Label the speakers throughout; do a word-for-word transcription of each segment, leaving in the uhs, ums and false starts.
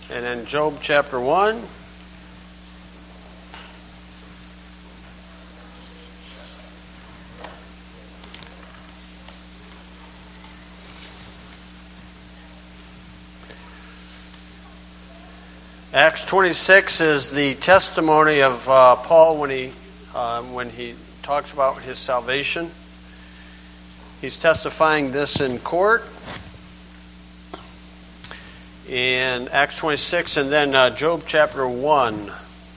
Speaker 1: And then Job chapter one. Acts twenty-six is the testimony of uh, Paul when he uh, when he talks about his salvation. He's testifying this in court in Acts twenty-six, and then uh, Job chapter one.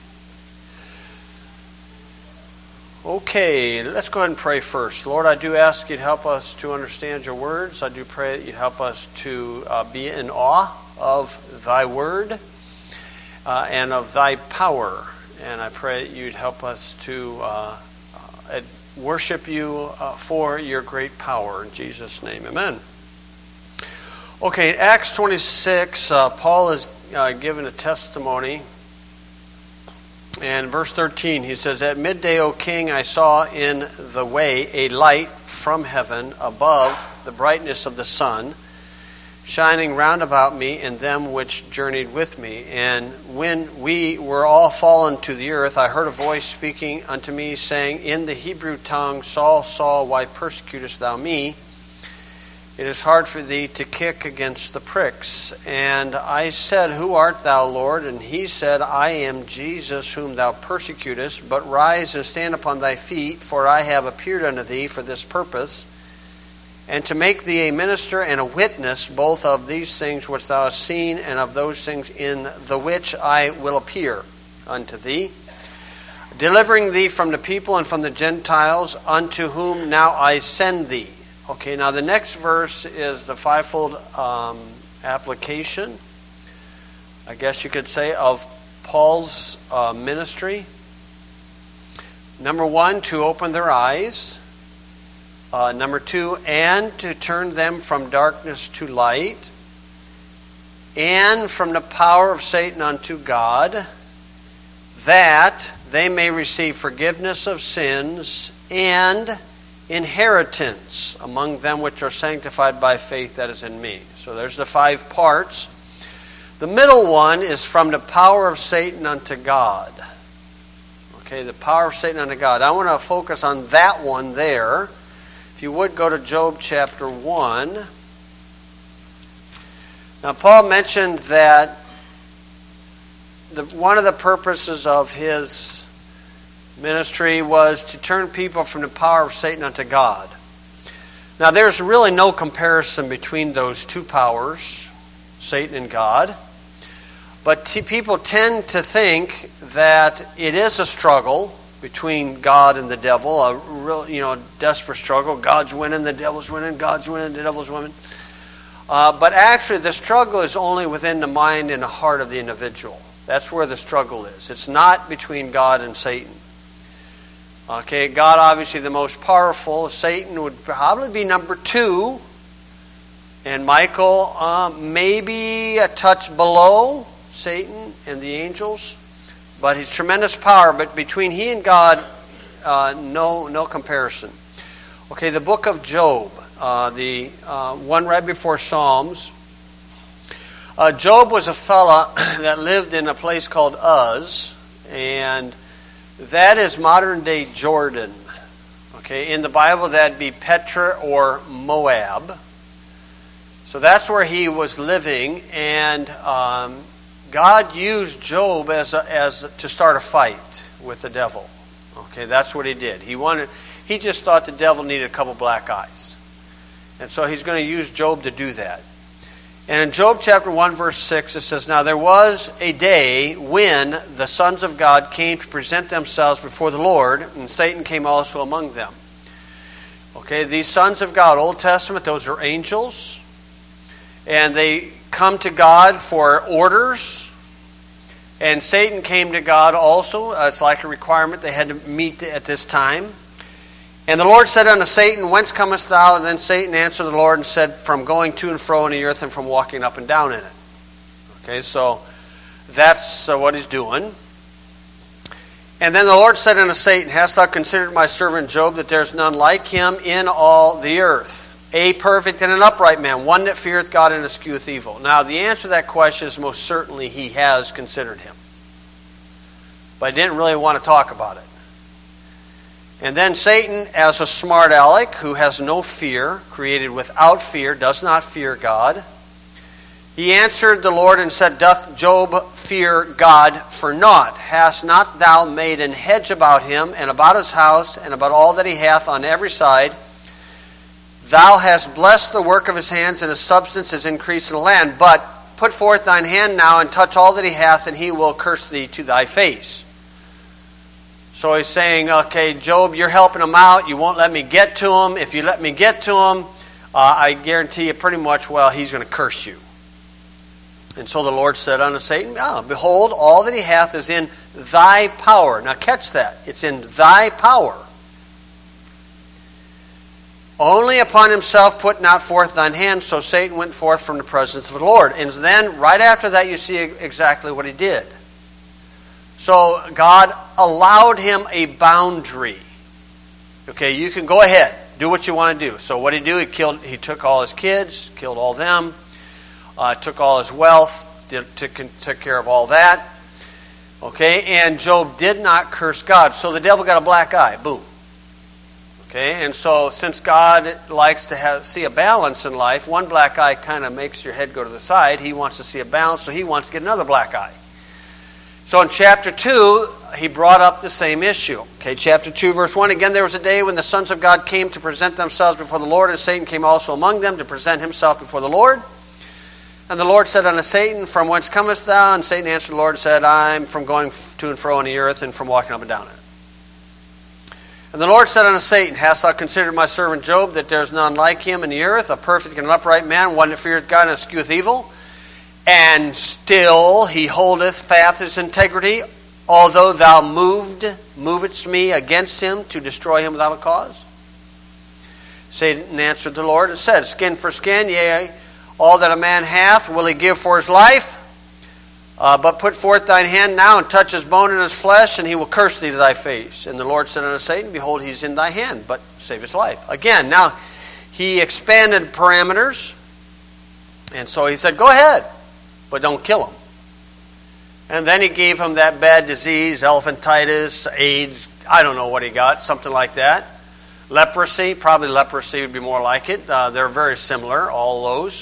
Speaker 1: Okay, let's go ahead and pray first. Lord, I do ask you to help us to understand your words. I do pray that you help us to uh, be in awe of thy word. Uh, and of thy power. And I pray that you'd help us to uh, uh, worship you uh, for your great power. In Jesus' name, amen. Okay, Acts twenty-six, uh, Paul is uh, given a testimony. And verse thirteen, he says, "At midday, O king, I saw in the way a light from heaven above the brightness of the sun, shining round about me and them which journeyed with me. And when we were all fallen to the earth, I heard a voice speaking unto me, saying, In the Hebrew tongue, Saul, Saul, why persecutest thou me? It is hard for thee to kick against the pricks. And I said, Who art thou, Lord? And he said, I am Jesus, whom thou persecutest. But rise and stand upon thy feet, for I have appeared unto thee for this purpose, and to make thee a minister and a witness both of these things which thou hast seen, and of those things in the which I will appear unto thee, delivering thee from the people and from the Gentiles, unto whom now I send thee." Okay, now the next verse is the fivefold um, application, I guess you could say, of Paul's uh, ministry. Number one, to open their eyes. Uh, number two, and to turn them from darkness to light, and from the power of Satan unto God, that they may receive forgiveness of sins and inheritance among them which are sanctified by faith that is in me. So there's the five parts. The middle one is from the power of Satan unto God. Okay, the power of Satan unto God. I want to focus on that one there. If you would, go to Job chapter one. Now, Paul mentioned that the, one of the purposes of his ministry was to turn people from the power of Satan unto God. Now, there's really no comparison between those two powers, Satan and God. But t- people tend to think that it is a struggle between God and the devil, a real, you know, desperate struggle. God's winning, the devil's winning, God's winning, the devil's winning. Uh, but actually, the struggle is only within the mind and the heart of the individual. That's where the struggle is. It's not between God and Satan. Okay, God obviously the most powerful. Satan would probably be number two. And Michael uh, maybe a touch below Satan and the angels. But he's tremendous power. But between he and God, uh, no no comparison. Okay, the book of Job, uh, the uh, one right before Psalms. Uh, Job was a fella that lived in a place called Uz, and that is modern day Jordan. Okay, in the Bible that'd be Petra or Moab. So that's where he was living, and um, God used Job as a, as a, to start a fight with the devil. Okay, that's what he did. He wanted. He just thought the devil needed a couple black eyes, and so he's going to use Job to do that. And in Job chapter one, verse six, it says, "Now there was a day when the sons of God came to present themselves before the Lord, and Satan came also among them." Okay, these sons of God, Old Testament, those are angels. And they come to God for orders. And Satan came to God also. Uh, it's like a requirement. They had to meet at this time. And the Lord said unto Satan, "Whence comest thou?" And then Satan answered the Lord and said, "From going to and fro in the earth and from walking up and down in it." Okay, so that's uh, what he's doing. And then the Lord said unto Satan, "Hast thou considered my servant Job, that there is none like him in all the earth?" A perfect and an upright man, one that feareth God and escheweth evil. Now, the answer to that question is most certainly he has considered him. But I didn't really want to talk about it. And then Satan, as a smart aleck who has no fear, created without fear, does not fear God, he answered the Lord and said, Doth Job fear God for naught? Hast not thou made an hedge about him, and about his house, and about all that he hath on every side? Thou hast blessed the work of his hands, and his substance is increased in the land. But put forth thine hand now, and touch all that he hath, and he will curse thee to thy face. So he's saying, okay, Job, you're helping him out. You won't let me get to him. If you let me get to him, uh, I guarantee you pretty much, well, he's going to curse you. And so the Lord said unto Satan, oh, behold, all that he hath is in thy power. Now catch that. It's in thy power. Only upon himself put not forth thine hand. So Satan went forth from the presence of the Lord. And then right after that you see exactly what he did. So God allowed him a boundary. Okay, you can go ahead, do what you want to do. So what did he do? He killed. He took all his kids, killed all them, uh, took all his wealth, did, took, took care of all that. Okay, and Job did not curse God. So the devil got a black eye. Boom. Okay, and so since God likes to have, see a balance in life, one black eye kind of makes your head go to the side. He wants to see a balance, so he wants to get another black eye. So in chapter two, he brought up the same issue. Okay, chapter two, verse one. Again, there was a day when the sons of God came to present themselves before the Lord, and Satan came also among them to present himself before the Lord. And the Lord said unto Satan, From whence comest thou? And Satan answered the Lord and said, I'm from going to and fro in the earth, and from walking up and down it. And the Lord said unto Satan, Hast thou considered my servant Job, that there is none like him in the earth, a perfect and an upright man, one that feareth God and escheweth evil? And still he holdeth fast his integrity, although thou moved, movedst me against him to destroy him without a cause? Satan answered the Lord and said, Skin for skin, yea, all that a man hath will he give for his life. Uh, but put forth thine hand now and touch his bone and his flesh, and he will curse thee to thy face. And the Lord said unto Satan, Behold, he is in thy hand, but save his life. Again, now he expanded parameters, and so he said, Go ahead, but don't kill him. And then he gave him that bad disease, elephantitis, AIDS, I don't know what he got, something like that. Leprosy, probably leprosy would be more like it. Uh, they're very similar, all those.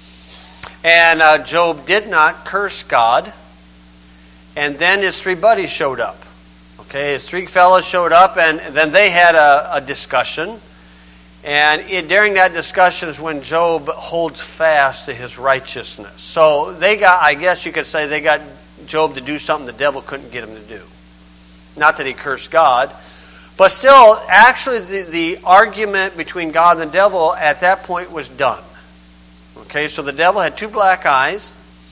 Speaker 1: And uh, Job did not curse God. And then his three buddies showed up. Okay, his three fellows showed up, and then they had a, a discussion. And it, during that discussion is when Job holds fast to his righteousness. So they got, I guess you could say, they got Job to do something the devil couldn't get him to do. Not that he cursed God. But still, actually, the, the argument between God and the devil at that point was done. Okay, so the devil had two black eyes.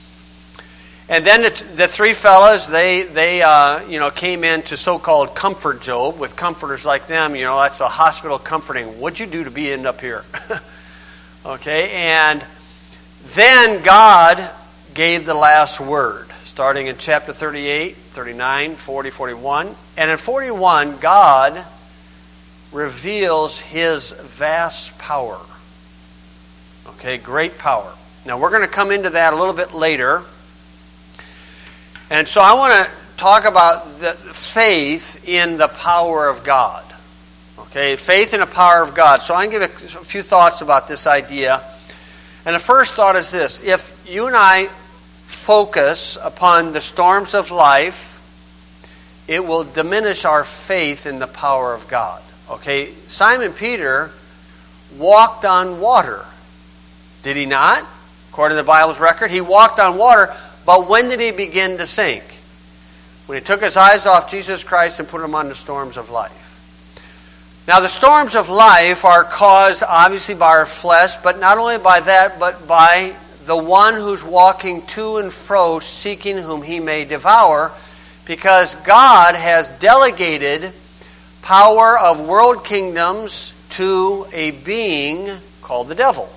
Speaker 1: And then the, the three fellas, they, they uh, you know, came in to so-called comfort Job. With comforters like them, you know, that's a hospital comforting. What'd you do to be end up here? Okay, and then God gave the last word, starting in chapter thirty-eight, thirty-nine, forty, forty-one. And in forty-one, God reveals his vast power. Okay, great power. Now, we're going to come into that a little bit later. And so I want to talk about the faith in the power of God. Okay, faith in the power of God. So I'm going to give a few thoughts about this idea. And the first thought is this. If you and I focus upon the storms of life, it will diminish our faith in the power of God. Okay, Simon Peter walked on water. Did he not? According to the Bible's record, he walked on water, but when did he begin to sink? When he took his eyes off Jesus Christ and put them on the storms of life. Now, the storms of life are caused obviously by our flesh, but not only by that, but by the one who's walking to and fro, seeking whom he may devour, because God has delegated power of world kingdoms to a being called the devil.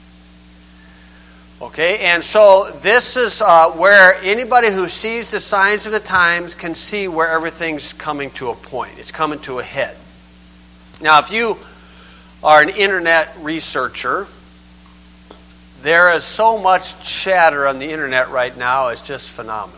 Speaker 1: Okay, and so this is uh, where anybody who sees the signs of the times can see where everything's coming to a point. It's coming to a head. Now, if you are an internet researcher, there is so much chatter on the internet right now, it's just phenomenal.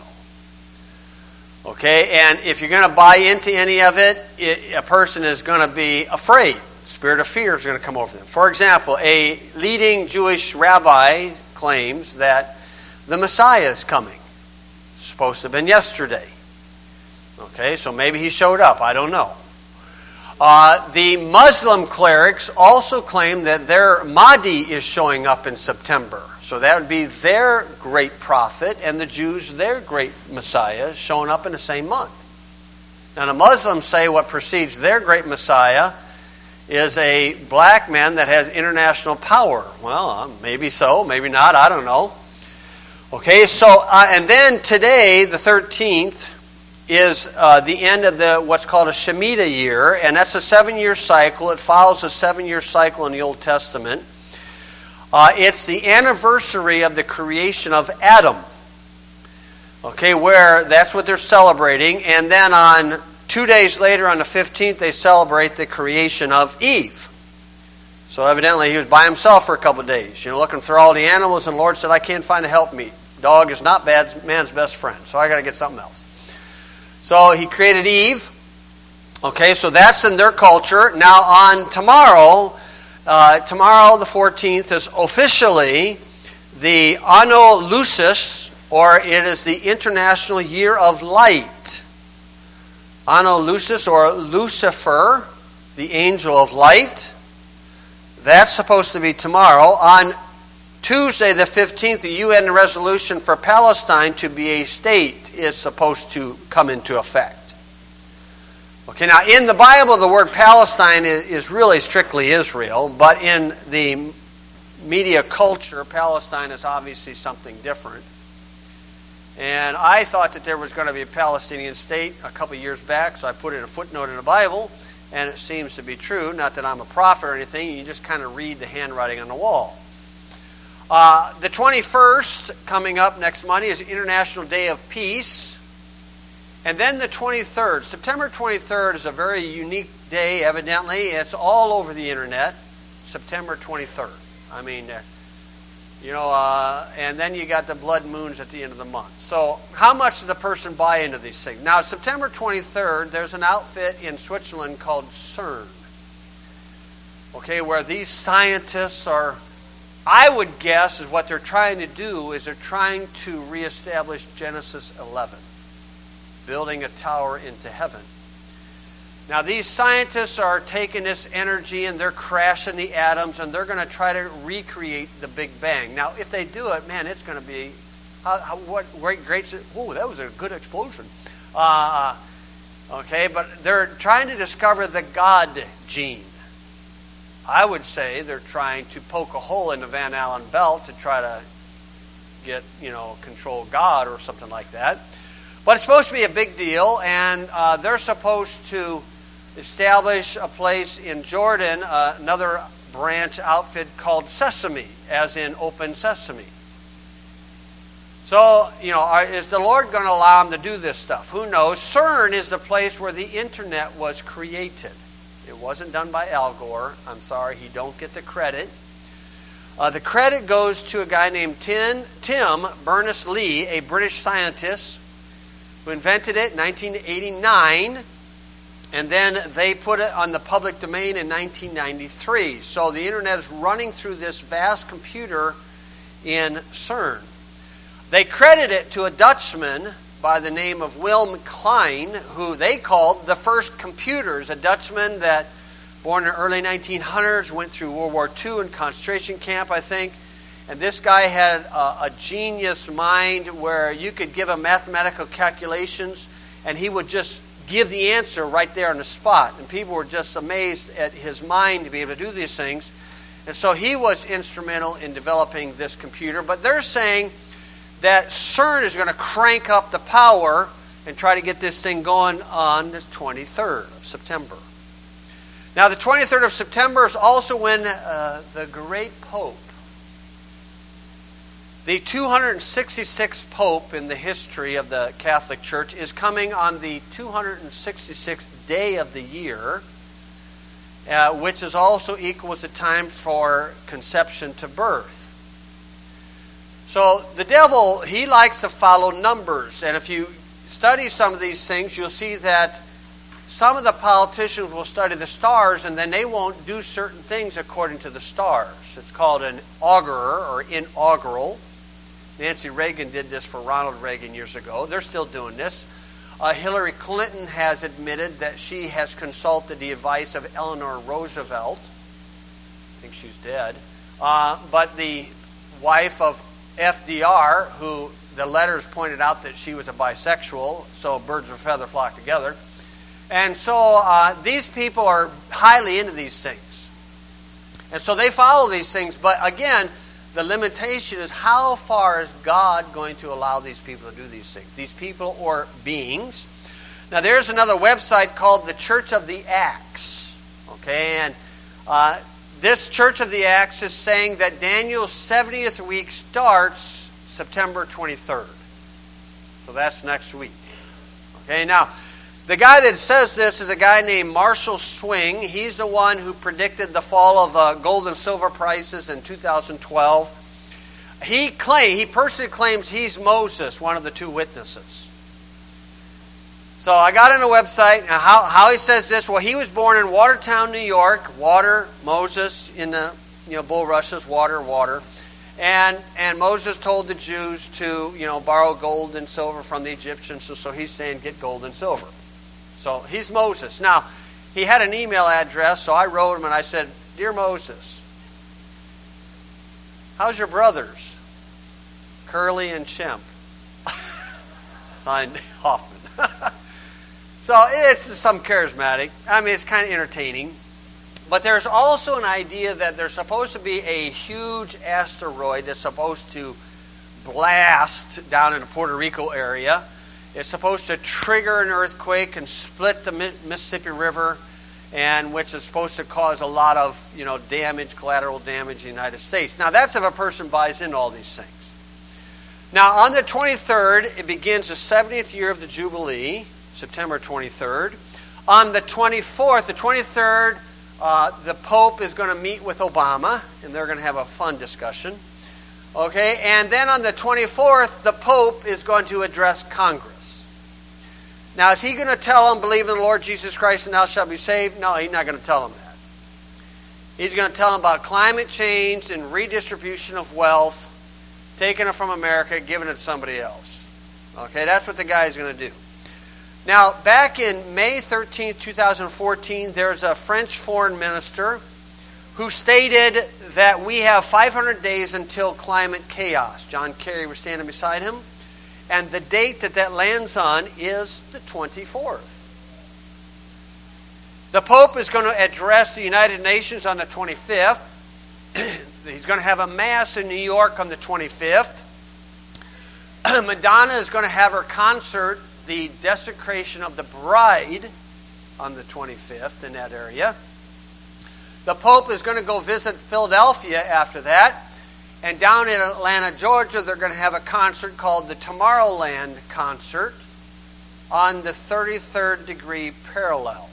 Speaker 1: Okay, and if you're going to buy into any of it, it a person is going to be afraid. Spirit of fear is going to come over them. For example, a leading Jewish rabbi claims that the Messiah is coming. It's supposed to have been yesterday. Okay, so maybe he showed up. I don't know. Uh, the Muslim clerics also claim that their Mahdi is showing up in September. So that would be their great prophet, and the Jews their great Messiah showing up in the same month. Now the Muslims say what precedes their great Messiah is a black man that has international power. Well, uh, maybe so, maybe not, I don't know. Okay, so, uh, and then today, the thirteenth, is uh, the end of the what's called a Shemitah year, and that's a seven-year cycle. It follows a seven-year cycle in the Old Testament. Uh, it's the anniversary of the creation of Adam. Okay, where that's what they're celebrating, and then on two days later, on the fifteenth, they celebrate the creation of Eve. So evidently he was by himself for a couple of days, you know, looking through all the animals, and the Lord said, I can't find a helpmeet. Dog is not bad, man's best friend, so I got to get something else. So he created Eve. Okay, so that's in their culture. Now on tomorrow, uh, tomorrow the fourteenth is officially the Anno Lucis, or it is the International Year of Light. Anno Lucis, or Lucifer, the angel of light. That's supposed to be tomorrow. On Tuesday the fifteenth, the U N resolution for Palestine to be a state is supposed to come into effect. Okay, now in the Bible the word Palestine is really strictly Israel, but in the media culture, Palestine is obviously something different. And I thought that there was going to be a Palestinian state a couple of years back, so I put in a footnote in the Bible, and it seems to be true. Not that I'm a prophet or anything, you just kind of read the handwriting on the wall. Uh, the twenty-first, coming up next Monday, is International Day of Peace. And then the twenty-third, September twenty-third is a very unique day, evidently. It's all over the internet, September twenty-third. I mean, uh, you know, uh, and then you got the blood moons at the end of the month. So how much does the person buy into these things? Now, September twenty-third, there's an outfit in Switzerland called CERN. Okay, where these scientists are, I would guess, is what they're trying to do is they're trying to reestablish Genesis eleven, building a tower into heaven. Now, these scientists are taking this energy and they're crashing the atoms and they're going to try to recreate the Big Bang. Now, if they do it, man, it's going to be how, how, what great, great. Oh, that was a good explosion. Uh, okay, but they're trying to discover the God gene. I would say they're trying to poke a hole in the Van Allen belt to try to get, you know, control God or something like that. But it's supposed to be a big deal, and uh, they're supposed to establish a place in Jordan, uh, another branch outfit called Sesame, as in Open Sesame. So, you know, are, is the Lord going to allow them to do this stuff? Who knows? CERN is the place where the internet was created. It wasn't done by Al Gore. I'm sorry, he don't get the credit. Uh, the credit goes to a guy named Tim, Tim Berners-Lee, a British scientist who invented it in nineteen eighty-nine, and then they put it on the public domain in nineteen ninety-three. So the internet is running through this vast computer in CERN. They credit it to a Dutchman by the name of Wilhelm Klein, who they called the first computers, a Dutchman that, born in the early nineteen hundreds, went through World War Two in concentration camp, I think. And this guy had a, a genius mind where you could give him mathematical calculations and he would just give the answer right there on the spot. And people were just amazed at his mind to be able to do these things. And so he was instrumental in developing this computer. But they're saying that CERN is going to crank up the power and try to get this thing going on the twenty-third of September. Now, the twenty-third of September is also when uh, the great Pope, the two hundred sixty-sixth Pope in the history of the Catholic Church, is coming on the two hundred sixty-sixth day of the year. uh, which is also equal as the time for conception to birth. So the devil, he likes to follow numbers. And if you study some of these things, you'll see that some of the politicians will study the stars and then they won't do certain things according to the stars. It's called an augurer or inaugural. Nancy Reagan did this for Ronald Reagan years ago. They're still doing this. Uh, Hillary Clinton has admitted that she has consulted the advice of Eleanor Roosevelt. I think she's dead. Uh, but the wife of F D R, who the letters pointed out that she was a bisexual, so birds of a feather flock together. And so uh, these people are highly into these things. And so they follow these things. But again, the limitation is how far is God going to allow these people to do these things? These people or beings. Now there's another website called the Church of the Acts. Okay, and uh, this Church of the Acts is saying that Daniel's seventieth week starts September twenty-third. So that's next week. Okay, now the guy that says this is a guy named Marshall Swing. He's the one who predicted the fall of uh, gold and silver prices in two thousand twelve. He claim, he personally claims he's Moses, one of the two witnesses. So I got on the website. Now how, how he says this? Well, he was born in Watertown, New York. Water, Moses, in the you know bulrushes, water, water. And and Moses told the Jews to you know borrow gold and silver from the Egyptians. So, so he's saying get gold and silver. So he's Moses. Now, he had an email address, so I wrote him and I said, Dear Moses, how's your brothers? Curly and Chimp. Signed Hoffman. So it's some charismatic. I mean, it's kind of entertaining. But there's also an idea that there's supposed to be a huge asteroid that's supposed to blast down in the Puerto Rico area. It's supposed to trigger an earthquake and split the Mississippi River, and which is supposed to cause a lot of you know damage, collateral damage in the United States. Now that's if a person buys into all these things. Now on the twenty-third, it begins the seventieth year of the Jubilee, September twenty-third. On the twenty-fourth, the twenty-third, uh, the Pope is going to meet with Obama, and they're going to have a fun discussion. Okay, and then on the twenty-fourth, the Pope is going to address Congress. Now, is he going to tell them, believe in the Lord Jesus Christ and thou shalt be saved? No, he's not going to tell them that. He's going to tell them about climate change and redistribution of wealth, taking it from America, giving it to somebody else. Okay, that's what the guy is going to do. Now, back in May thirteenth, twenty fourteen, there's a French foreign minister who stated that we have five hundred days until climate chaos. John Kerry was standing beside him. And the date that that lands on is the twenty-fourth. The Pope is going to address the United Nations on the twenty-fifth. He's going to have a Mass in New York on the twenty-fifth. Madonna is going to have her concert, the Desecration of the Bride, on the twenty-fifth in that area. The Pope is going to go visit Philadelphia after that. And down in Atlanta, Georgia, they're going to have a concert called the Tomorrowland Concert on the thirty-third degree parallel.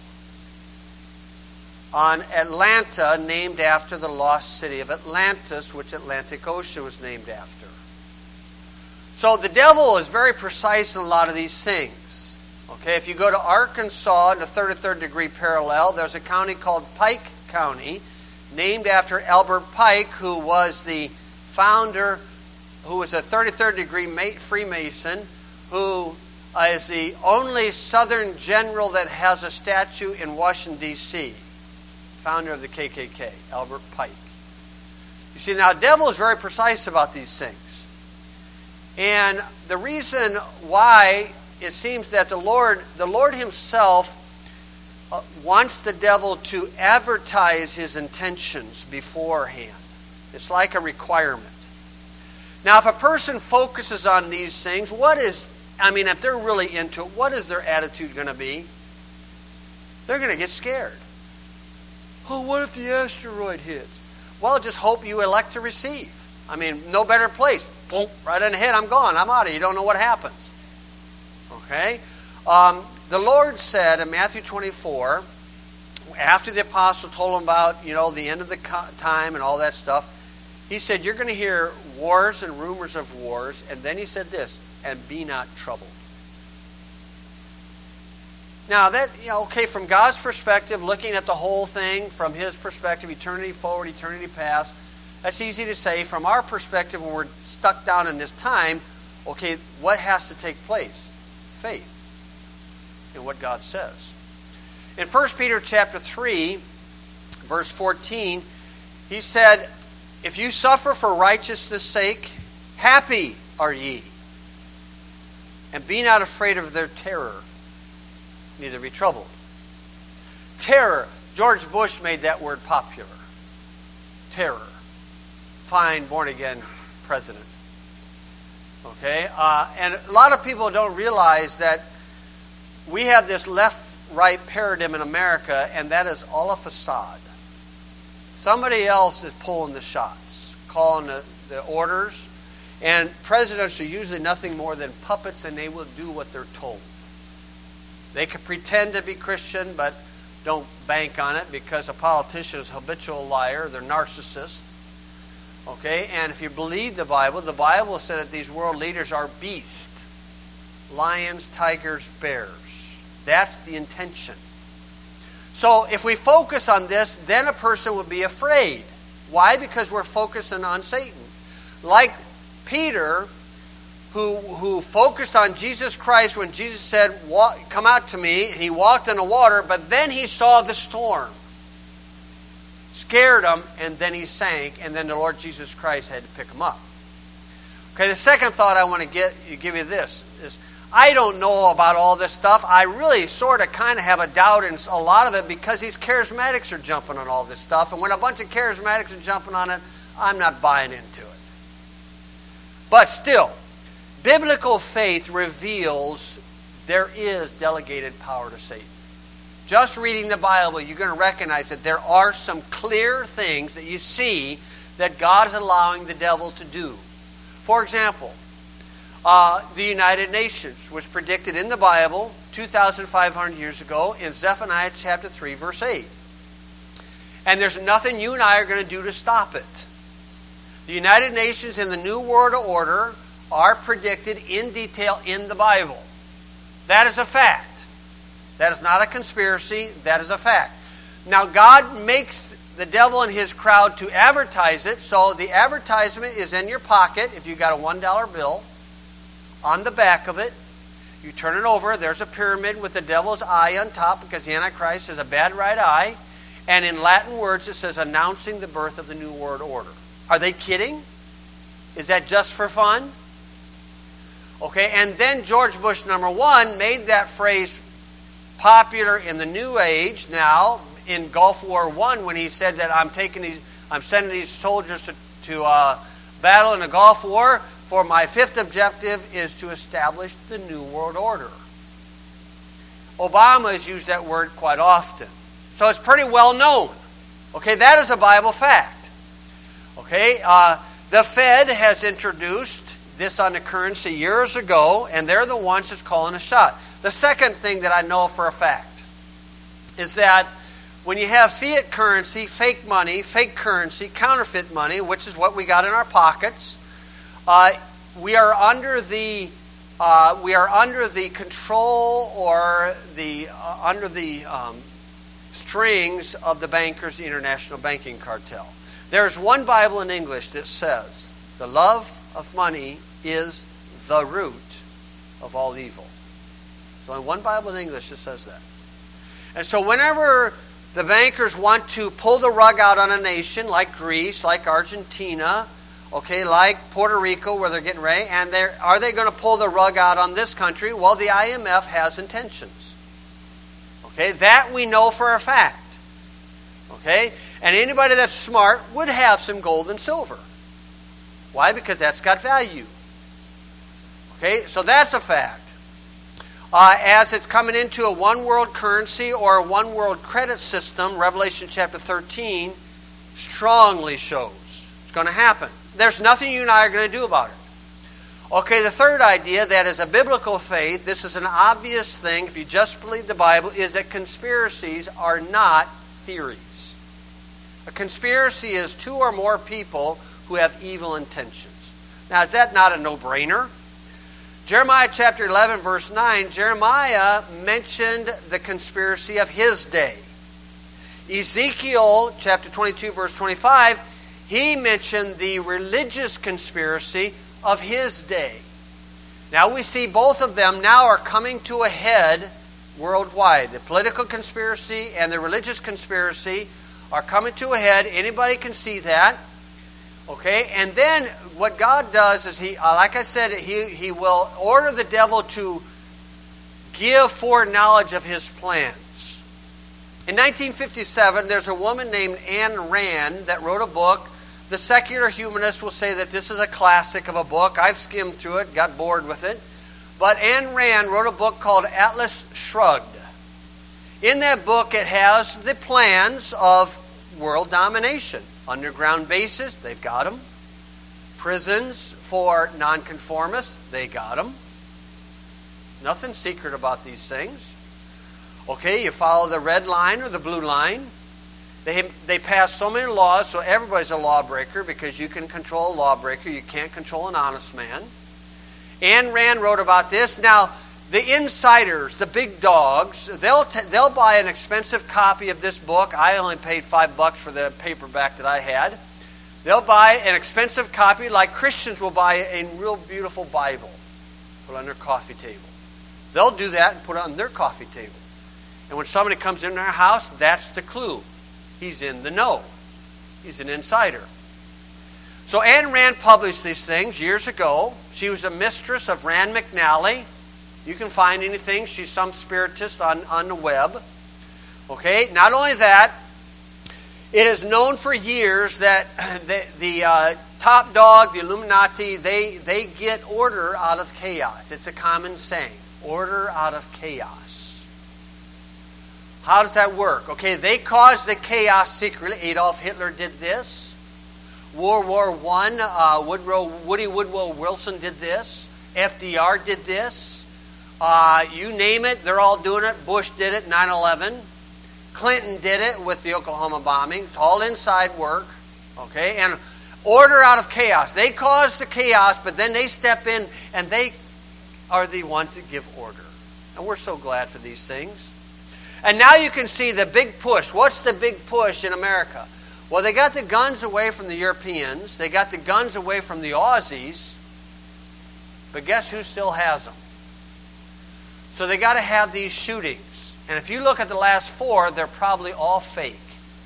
Speaker 1: On Atlanta, named after the lost city of Atlantis, which Atlantic Ocean was named after. So the devil is very precise in a lot of these things. Okay, if you go to Arkansas in the thirty-third degree parallel, there's a county called Pike County, named after Albert Pike, who was the founder, who was a thirty-third degree Freemason, who is the only Southern general that has a statue in Washington, D C Founder of the K K K, Albert Pike. You see, now the devil is very precise about these things. And the reason why it seems that the Lord, the Lord himself uh, wants the devil to advertise his intentions beforehand. It's like a requirement. Now, if a person focuses on these things, what is, I mean, if they're really into it, what is their attitude going to be? They're going to get scared. Oh, what if the asteroid hits? Well, just hope you elect to receive. I mean, no better place. Boom, right in the head, I'm gone. I'm out of here. You don't know what happens. Okay? Um, the Lord said in Matthew twenty-four, after the apostle told him about, you know, the end of the time and all that stuff, he said, you're going to hear wars and rumors of wars. And then he said this, and be not troubled. Now, that, you know, okay, from God's perspective, looking at the whole thing, from His perspective, eternity forward, eternity past, that's easy to say. From our perspective, when we're stuck down in this time, okay, what has to take place? Faith in what God says. In First Peter chapter three, verse fourteen, he said, if you suffer for righteousness' sake, happy are ye. And be not afraid of their terror, neither be troubled. Terror. George Bush made that word popular. Terror. Fine, born-again president. Okay? Uh, and a lot of people don't realize that we have this left-right paradigm in America, and that is all a facade. Somebody else is pulling the shots, calling the, the orders, and presidents are usually nothing more than puppets, and they will do what they're told. They can pretend to be Christian, but don't bank on it, because a politician is a habitual liar. They're narcissists. Okay? And if you believe the Bible, the Bible said that these world leaders are beasts. Lions, tigers, bears. That's the intention. So if we focus on this, then a person will be afraid. Why? Because we're focusing on Satan. Like Peter, who who focused on Jesus Christ when Jesus said, come out to me. He walked in the water, but then he saw the storm. Scared him, and then he sank, and then the Lord Jesus Christ had to pick him up. Okay, the second thought I want to get give you this is, I don't know about all this stuff. I really sort of kind of have a doubt in a lot of it because these charismatics are jumping on all this stuff. And when a bunch of charismatics are jumping on it, I'm not buying into it. But still, biblical faith reveals there is delegated power to Satan. Just reading the Bible, you're going to recognize that there are some clear things that you see that God is allowing the devil to do. For example, Uh, the United Nations was predicted in the Bible two thousand five hundred years ago in Zephaniah chapter three, verse eight. And there's nothing you and I are going to do to stop it. The United Nations and the New World Order are predicted in detail in the Bible. That is a fact. That is not a conspiracy. That is a fact. Now, God makes the devil and his crowd to advertise it, so the advertisement is in your pocket if you got a one dollar bill. On the back of it, you turn it over, there's a pyramid with the devil's eye on top because the Antichrist has a bad right eye. And in Latin words, it says, announcing the birth of the New World Order. Are they kidding? Is that just for fun? Okay, and then George Bush, number one, made that phrase popular in the New Age now, in Gulf War One, when he said that I'm taking these, I'm sending these soldiers to, to uh, battle in the Gulf War. For my fifth objective is to establish the New World Order. Obama has used that word quite often. So it's pretty well known. Okay, that is a Bible fact. Okay, uh, the Fed has introduced this on the currency years ago, and they're the ones that's calling a shot. The second thing that I know for a fact is that when you have fiat currency, fake money, fake currency, counterfeit money, which is what we got in our pockets, Uh, we are under the uh, we are under the control or the uh, under the um, strings of the bankers, the international banking cartel. There's one Bible in English that says the love of money is the root of all evil. There's only one Bible in English that says that. And so whenever the bankers want to pull the rug out on a nation like Greece, like Argentina, okay, like Puerto Rico, where they're getting ready, and they're, are they going to pull the rug out on this country? Well, the I M F has intentions. Okay, that we know for a fact. Okay, and anybody that's smart would have some gold and silver. Why? Because that's got value. Okay, so that's a fact. Uh, as it's coming into a one world currency or a one world credit system, Revelation chapter thirteen strongly shows it's going to happen. There's nothing you and I are going to do about it. Okay, the third idea that is a biblical faith, this is an obvious thing if you just believe the Bible, is that conspiracies are not theories. A conspiracy is two or more people who have evil intentions. Now, is that not a no-brainer? Jeremiah chapter eleven, verse nine, Jeremiah mentioned the conspiracy of his day. Ezekiel chapter twenty-two, verse twenty-five, he mentioned the religious conspiracy of his day. Now we see both of them now are coming to a head worldwide. The political conspiracy and the religious conspiracy are coming to a head. Anybody can see that. Okay, and then what God does is He, like I said, He, he will order the devil to give foreknowledge of his plans. In nineteen fifty-seven, there's a woman named Ayn Rand that wrote a book. The secular humanists will say that this is a classic of a book. I've skimmed through it, got bored with it. But Ayn Rand wrote a book called Atlas Shrugged. In that book, it has the plans of world domination. Underground bases, they've got them. Prisons for nonconformists, they got them. Nothing secret about these things. Okay, you follow the red line or the blue line. They they pass so many laws, so everybody's a lawbreaker because you can control a lawbreaker. You can't control an honest man. Ayn Rand wrote about this. Now, the insiders, the big dogs, they'll t- they'll buy an expensive copy of this book. I only paid five bucks for the paperback that I had. They'll buy an expensive copy like Christians will buy a real beautiful Bible, put on their coffee table. They'll do that and put it on their coffee table. And when somebody comes in their house, that's the clue. He's in the know. He's an insider. So Ayn Rand published these things years ago. She was a mistress of Rand McNally. You can find anything. She's some spiritist on, on the web. Okay, not only that, it is known for years that the, the uh, top dog, the Illuminati, they, they get order out of chaos. It's a common saying. Order out of chaos. How does that work? Okay, they caused the chaos secretly. Adolf Hitler did this. World War One, uh, Woodrow, Woody Woodrow Wilson did this. F D R did this. Uh, you name it, they're all doing it. Bush did it, nine eleven. Clinton did it with the Oklahoma bombing. It's all inside work. Okay, and order out of chaos. They cause the chaos, but then they step in and they are the ones that give order. And we're so glad for these things. And now you can see the big push. What's the big push in America? Well, they got the guns away from the Europeans. They got the guns away from the Aussies. But guess who still has them? So they got to have these shootings. And if you look at the last four, they're probably all fake.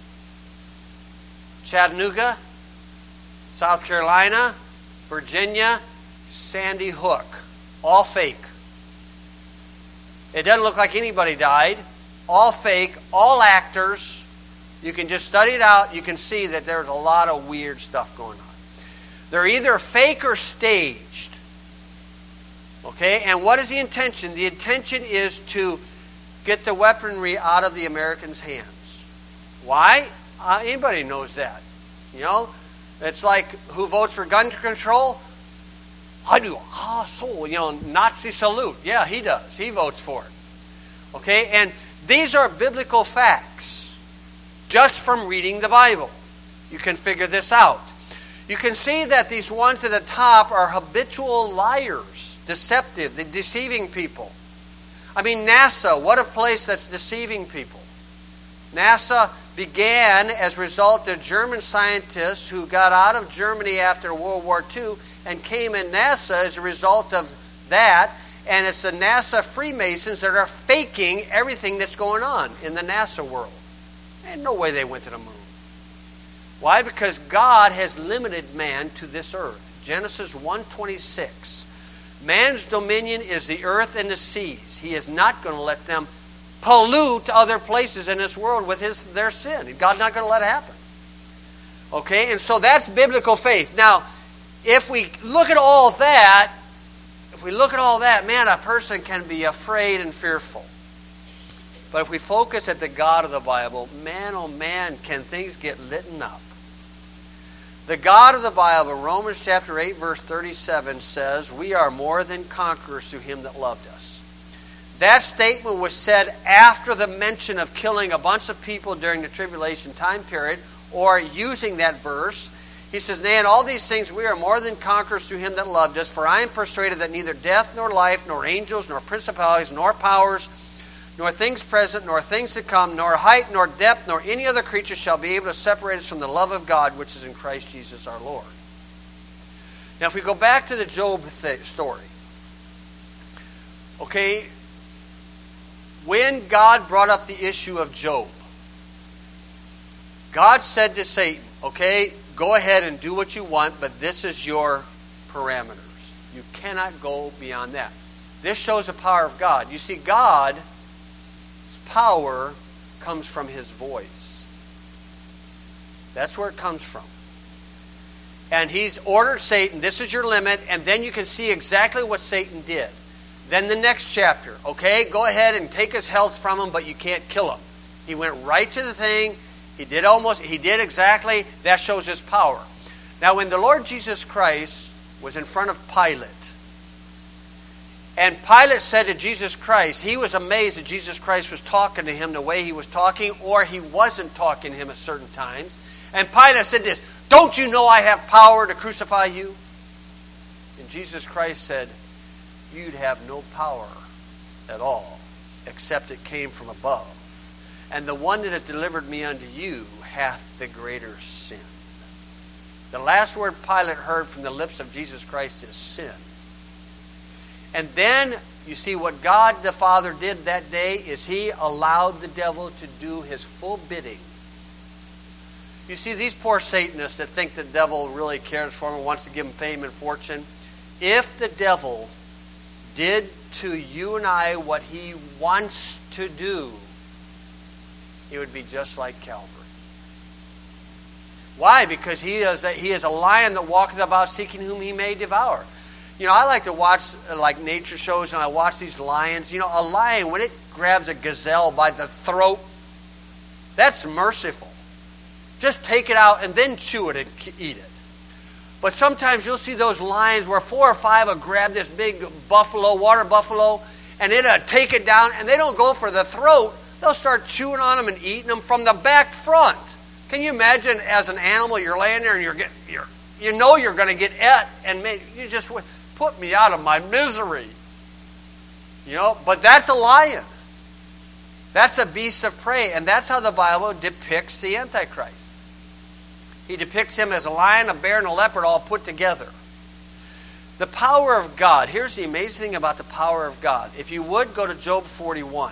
Speaker 1: Chattanooga, South Carolina, Virginia, Sandy Hook. All fake. It doesn't look like anybody died. All fake, all actors. You can just study it out. You can see that there's a lot of weird stuff going on. They're either fake or staged. Okay, and what is the intention? The intention is to get the weaponry out of the Americans' hands. Why? Uh, anybody knows that. You know, it's like who votes for gun control? I do. Ah, so, you know, Nazi salute. Yeah, he does. He votes for it. Okay, and these are biblical facts just from reading the Bible. You can figure this out. You can see that these ones at the top are habitual liars, deceptive, they're deceiving people. I mean, NASA, what a place that's deceiving people. NASA began as a result of German scientists who got out of Germany after World War Two and came in NASA as a result of that. And it's the NASA Freemasons that are faking everything that's going on in the NASA world. There's no way they went to the moon. Why? Because God has limited man to this earth. Genesis one twenty-six. Man's dominion is the earth and the seas. He is not going to let them pollute other places in this world with his their sin. God's not going to let it happen. Okay, and so that's biblical faith. Now, if we look at all that, if we look at all that, man, a person can be afraid and fearful. But if we focus at the God of the Bible, man, oh man, can things get lit up. The God of the Bible, Romans chapter eight, verse thirty-seven says, we are more than conquerors through him that loved us. That statement was said after the mention of killing a bunch of people during the tribulation time period, or using that verse. He says, nay, in all these things we are more than conquerors through him that loved us, for I am persuaded that neither death nor life, nor angels, nor principalities, nor powers, nor things present, nor things to come, nor height, nor depth, nor any other creature shall be able to separate us from the love of God, which is in Christ Jesus our Lord. Now, if we go back to the Job th- story, okay, when God brought up the issue of Job, God said to Satan, okay, go ahead and do what you want, but this is your parameters. You cannot go beyond that. This shows the power of God. You see, God's power comes from his voice. That's where it comes from. And he's ordered Satan, this is your limit, and then you can see exactly what Satan did. Then the next chapter, okay, go ahead and take his health from him, but you can't kill him. He went right to the thing. He did almost, he did exactly. That shows his power. Now, when the Lord Jesus Christ was in front of Pilate, and Pilate said to Jesus Christ, he was amazed that Jesus Christ was talking to him the way he was talking, or he wasn't talking to him at certain times. And Pilate said this, don't you know I have power to crucify you? And Jesus Christ said, you'd have no power at all, except it came from above. And the one that has delivered me unto you hath the greater sin. The last word Pilate heard from the lips of Jesus Christ is sin. And then you see what God the Father did that day is he allowed the devil to do his full bidding. You see, these poor Satanists that think the devil really cares for them, wants to give them fame and fortune. If the devil did to you and I what he wants to do, it would be just like Calvary. Why? Because he is a, he is a lion that walketh about seeking whom he may devour. You know, I like to watch uh, like nature shows, and I watch these lions. You know, a lion, when it grabs a gazelle by the throat, that's merciful. Just take it out and then chew it and eat it. But sometimes you'll see those lions where four or five will grab this big buffalo, water buffalo, and it'll take it down, and they don't go for the throat. They'll start chewing on them and eating them from the back front. Can you imagine as an animal, you're laying there and you're getting, you're, you know you're going to get et, and may, you just put me out of my misery. You know, but that's a lion. That's a beast of prey, and that's how the Bible depicts the Antichrist. He depicts him as a lion, a bear, and a leopard all put together. The power of God. Here's the amazing thing about the power of God. If you would, go to Job forty-one.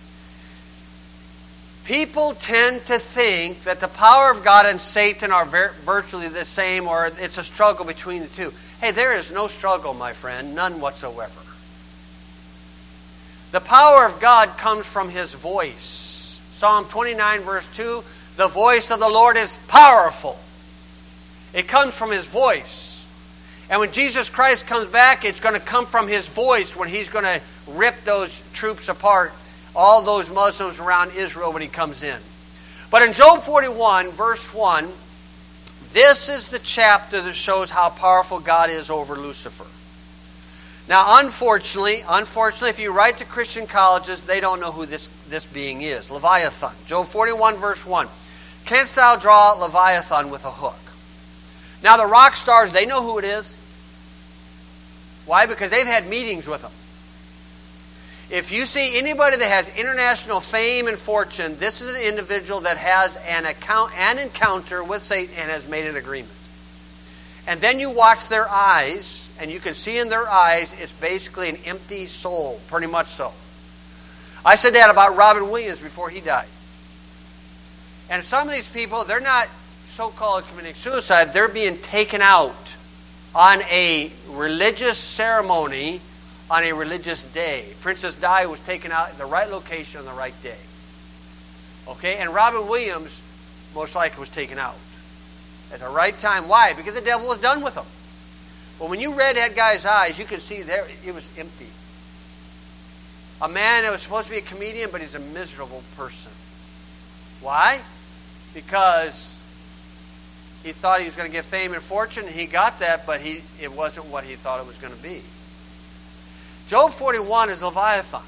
Speaker 1: People tend to think that the power of God and Satan are ver- virtually the same, or it's a struggle between the two. Hey, there is no struggle, my friend, none whatsoever. The power of God comes from his voice. Psalm twenty-nine, verse two, the voice of the Lord is powerful. It comes from his voice. And when Jesus Christ comes back, it's going to come from his voice when he's going to rip those troops apart, all those Muslims around Israel when he comes in. But in Job forty-one, verse one, this is the chapter that shows how powerful God is over Lucifer. Now, unfortunately, unfortunately, if you write to Christian colleges, they don't know who this, this being is. Leviathan. Job forty-one, verse one. Canst thou draw Leviathan with a hook? Now, the rock stars, they know who it is. Why? Because they've had meetings with him. If you see anybody that has international fame and fortune, this is an individual that has an account, an encounter with Satan and has made an agreement. And then you watch their eyes, and you can see in their eyes, it's basically an empty soul, pretty much so. I said that about Robin Williams before he died. And some of these people, they're not so-called committing suicide, they're being taken out on a religious ceremony on a religious day. Princess Di was taken out at the right location on the right day. Okay? And Robin Williams most likely was taken out at the right time. Why? Because the devil was done with him. But when you read that guy's eyes, you could see there it was empty. A man that was supposed to be a comedian, but he's a miserable person. Why? Because He thought he was going to get fame and fortune, and he got that, but he it wasn't what he thought it was going to be. Job forty-one is Leviathan.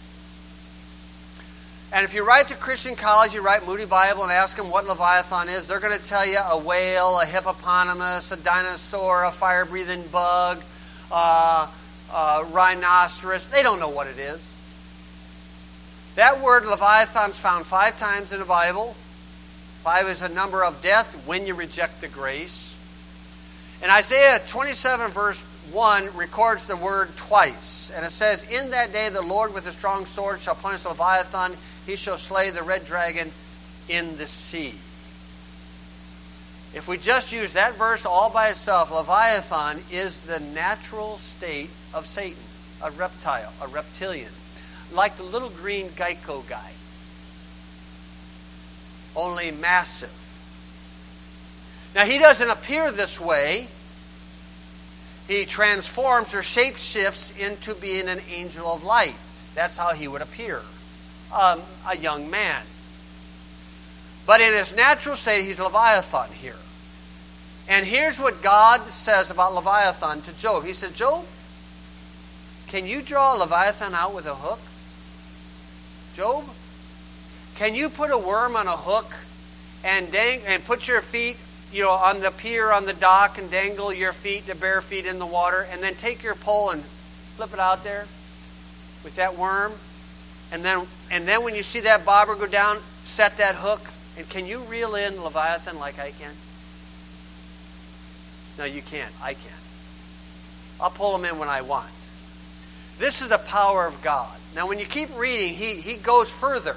Speaker 1: And if you write to Christian college, you write Moody Bible and ask them what Leviathan is, they're going to tell you a whale, a hippopotamus, a dinosaur, a fire-breathing bug, uh, a rhinoceros. They don't know what it is. That word Leviathan is found five times in the Bible. Five is a number of death when you reject the grace. And Isaiah twenty-seven verse one records the word twice. And it says, "In that day the Lord with a strong sword shall punish Leviathan. He shall slay the red dragon in the sea." If we just use that verse all by itself, Leviathan is the natural state of Satan, a reptile, a reptilian, like the little green Geico guy, only massive. Now, he doesn't appear this way. He transforms or shapeshifts into being an angel of light. That's how he would appear, um, a young man. But in his natural state, he's Leviathan here. And here's what God says about Leviathan to Job. He said, "Job, can you draw Leviathan out with a hook? Job, can you put a worm on a hook and dang and put your feet, you know, on the pier, on the dock, and dangle your feet, the bare feet in the water, and then take your pole and flip it out there with that worm? And then and then when you see that bobber go down, set that hook, and can you reel in Leviathan like I can?" No, you can't. I can. I'll pull him in when I want. This is the power of God. Now, when you keep reading, he, he goes further.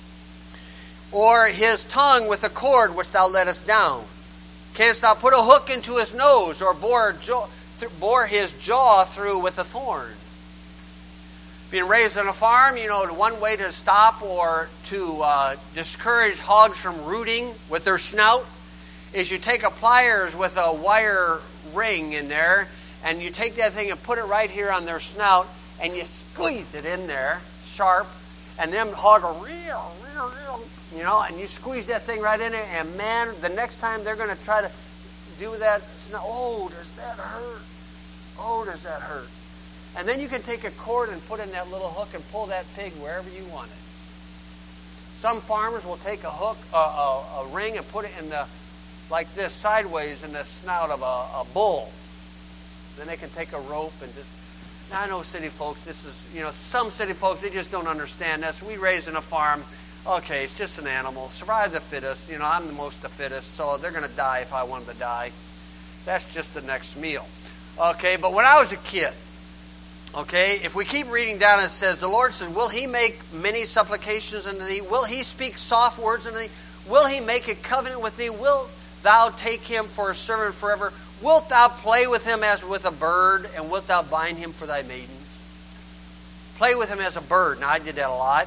Speaker 1: "Or his tongue with a cord which thou lettest down. Canst thou put a hook into his nose, or bore, jaw, th- bore his jaw through with a thorn?" Being raised on a farm, you know, one way to stop or to uh, discourage hogs from rooting with their snout is you take a pliers with a wire ring in there, and you take that thing and put it right here on their snout, and you squeeze it in there, sharp, and them hog are real, real, real, you know, and you squeeze that thing right in there, and man, the next time they're going to try to do that, oh, does that hurt? Oh, does that hurt? And then you can take a cord and put in that little hook and pull that pig wherever you want it. Some farmers will take a hook, uh, a, a ring, and put it in the, like this, sideways in the snout of a, a bull. Then they can take a rope and just... Now, I know city folks, this is, you know, some city folks, they just don't understand this. We raise in a farm, okay, it's just an animal. Survive the fittest. You know, I'm the most the fittest, so they're going to die if I want them to die. That's just the next meal. Okay, but when I was a kid, okay, if we keep reading down, it says, the Lord says, "Will he make many supplications unto thee? Will he speak soft words unto thee? Will he make a covenant with thee? Wilt thou take him for a servant forever? Wilt thou play with him as with a bird, and wilt thou bind him for thy maidens?" Play with him as a bird. Now, I did that a lot.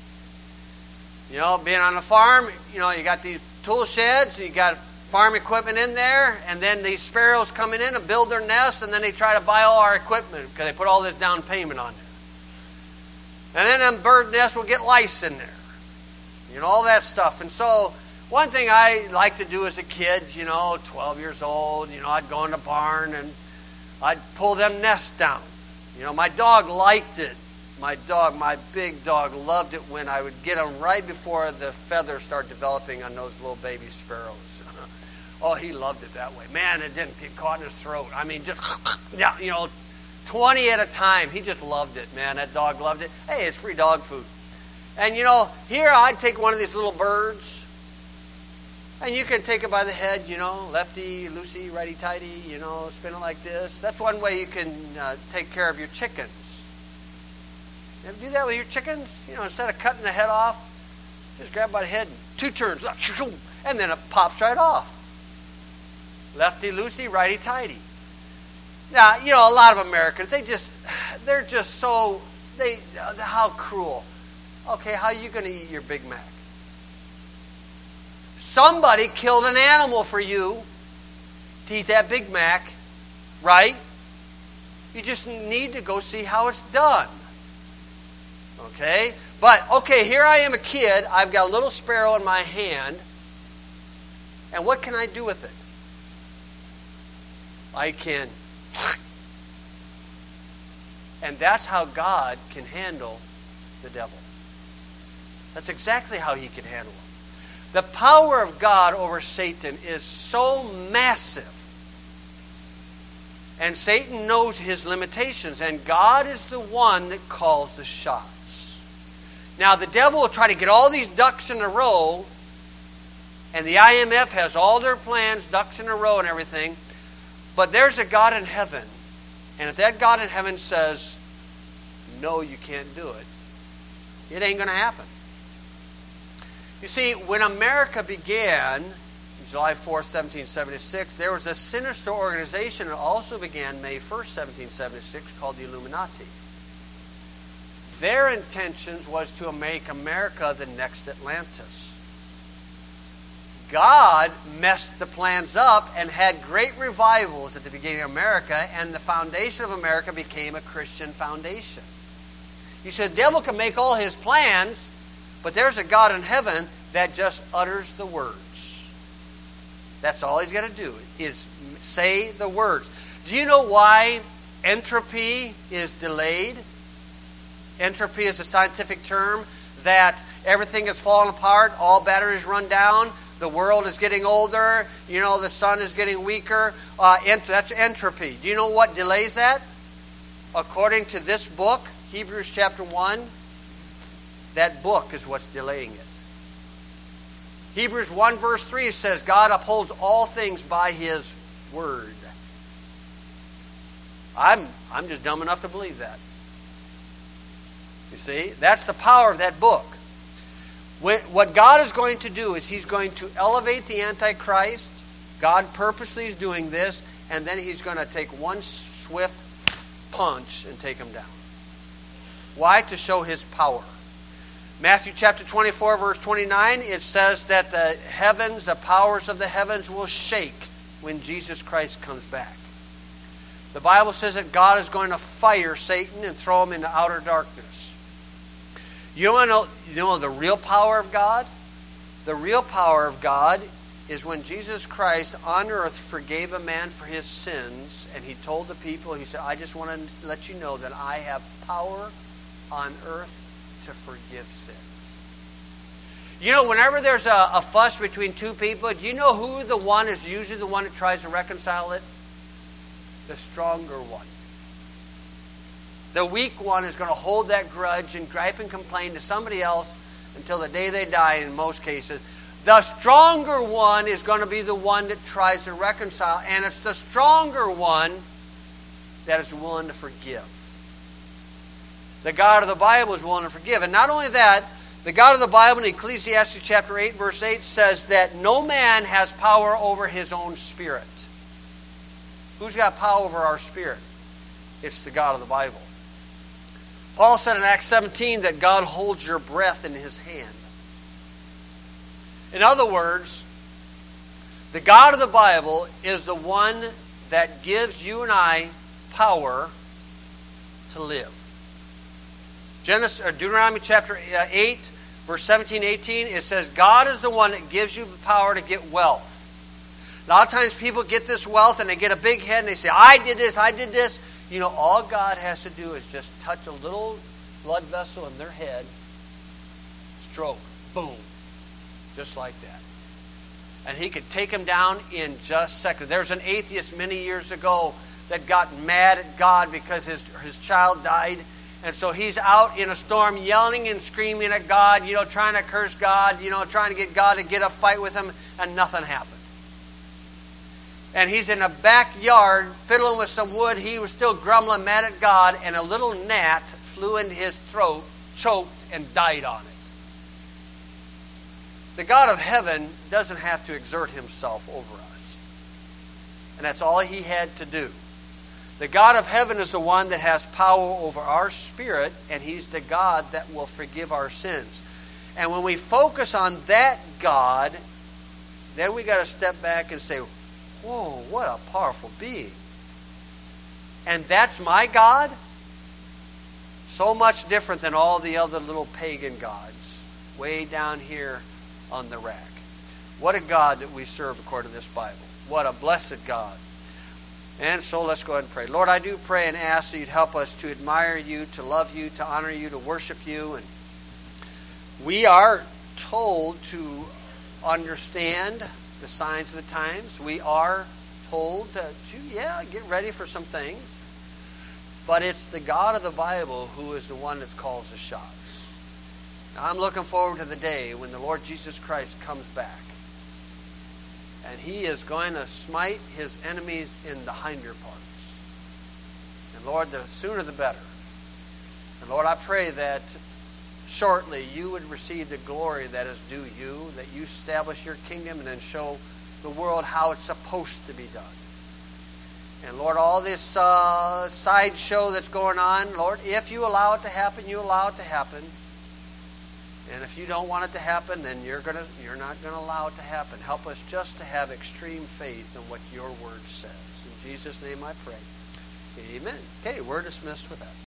Speaker 1: You know, being on a farm, you know, you got these tool sheds, you got farm equipment in there, and then these sparrows coming in and build their nests, and then they try to buy all our equipment because they put all this down payment on there. And then them bird nests will get lice in there. You know, all that stuff. And so, one thing I liked to do as a kid, you know, twelve years old, you know, I'd go in the barn and I'd pull them nests down. You know, my dog liked it. My dog, my big dog, loved it when I would get them right before the feathers start developing on those little baby sparrows. Oh, he loved it that way. Man, it didn't get caught in his throat. I mean, just, yeah, you know, twenty at a time. He just loved it, man. That dog loved it. Hey, it's free dog food. And, you know, here I'd take one of these little birds, and you can take it by the head, you know, lefty, loosey, righty-tighty, you know, spin it like this. That's one way you can uh, take care of your chickens. You ever do that with your chickens? You know, instead of cutting the head off, just grab by the head, and two turns, and then it pops right off. Lefty-loosey, righty-tighty. Now, you know, a lot of Americans, they just, they're just so, they, how cruel. Okay, how are you going to eat your Big Mac? Somebody killed an animal for you to eat that Big Mac, right? You just need to go see how it's done. Okay? But, okay, here I am a kid. I've got a little sparrow in my hand. And what can I do with it? I can. And that's how God can handle the devil. That's exactly how he can handle him. The power of God over Satan is so massive. And Satan knows his limitations. And God is the one that calls the shots. Now the devil will try to get all these ducks in a row. And the I M F has all their plans, ducks in a row and everything. But there's a God in heaven. And if that God in heaven says, no, you can't do it, it ain't going to happen. You see, when America began, July fourth, seventeen seventy-six, there was a sinister organization that also began May first, seventeen seventy-six, called the Illuminati. Their intentions was to make America the next Atlantis. God messed the plans up and had great revivals at the beginning of America, and the foundation of America became a Christian foundation. You said the devil can make all his plans, but there's a God in heaven that just utters the words. That's all he's got to do, is say the words. Do you know why entropy is delayed? Entropy is a scientific term that everything is falling apart, all batteries run down, the world is getting older, you know, the sun is getting weaker. Uh, ent- that's entropy. Do you know what delays that? According to this book, Hebrews chapter one, that book is what's delaying it. Hebrews one verse three says God upholds all things by His word. I'm, I'm just dumb enough to believe that. You see, that's the power of that book. What God is going to do is He's going to elevate the Antichrist. God purposely is doing this, and then He's going to take one swift punch and take him down. Why? To show His power. Matthew chapter twenty-four, verse twenty-nine, it says that the heavens, the powers of the heavens will shake when Jesus Christ comes back. The Bible says that God is going to fire Satan and throw him into outer darkness. You want to know, you know the real power of God? The real power of God is when Jesus Christ on earth forgave a man for his sins, and He told the people, He said, I just want to let you know that I have power on earth to forgive sins. You know, whenever there's a, a fuss between two people, do you know who the one is usually the one that tries to reconcile it? The stronger one. The weak one is going to hold that grudge and gripe and complain to somebody else until the day they die in most cases. The stronger one is going to be the one that tries to reconcile, and it's the stronger one that is willing to forgive. The God of the Bible is willing to forgive. And not only that, the God of the Bible in Ecclesiastes chapter eight, verse eight says that no man has power over his own spirit. Who's got power over our spirit? It's the God of the Bible. Paul said in Acts seventeen that God holds your breath in His hand. In other words, the God of the Bible is the one that gives you and I power to live. Genesis, or Deuteronomy chapter eight, verse seventeen, eighteen, it says God is the one that gives you the power to get wealth. A lot of times people get this wealth and they get a big head and they say, I did this, I did this. You know, all God has to do is just touch a little blood vessel in their head, stroke, boom, just like that. And He could take them down in just a second. There was an atheist many years ago that got mad at God because his, his child died. And so he's out in a storm yelling and screaming at God, you know, trying to curse God, you know, trying to get God to get a fight with him, and nothing happened. And he's in a backyard fiddling with some wood. He was still grumbling, mad at God, and a little gnat flew into his throat, choked, and died on it. The God of heaven doesn't have to exert Himself over us. And that's all He had to do. The God of heaven is the one that has power over our spirit, and He's the God that will forgive our sins. And when we focus on that God, then we got to step back and say, whoa, what a powerful being. And that's my God? So much different than all the other little pagan gods way down here on the rack. What a God that we serve according to this Bible. What a blessed God. And so let's go ahead and pray. Lord, I do pray and ask that you'd help us to admire you, to love you, to honor you, to worship you. And we are told to understand the signs of the times. We are told to, to, yeah, get ready for some things. But it's the God of the Bible who is the one that calls the shots. Now, I'm looking forward to the day when the Lord Jesus Christ comes back. And he is going to smite his enemies in the hinder parts. And Lord, the sooner the better. And Lord, I pray that shortly you would receive the glory that is due you, that you establish your kingdom and then show the world how it's supposed to be done. And Lord, all this uh, sideshow that's going on, Lord, if you allow it to happen, you allow it to happen. And if you don't want it to happen, then you're gonna you're not going to allow it to happen. Help us just to have extreme faith in what your word says. In Jesus' name I pray. Amen. Okay, we're dismissed with that.